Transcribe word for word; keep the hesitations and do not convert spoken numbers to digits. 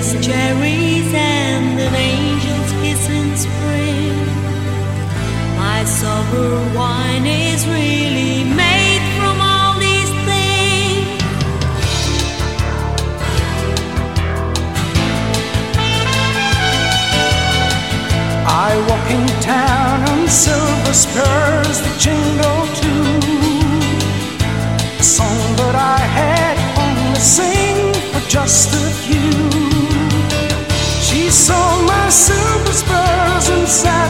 cherries and an angel's kiss in spring. My summer wine is really made from all these things. I walk in town on silver spurs that jingle too. A song that I had only sing for just a few. She saw my silver spurs inside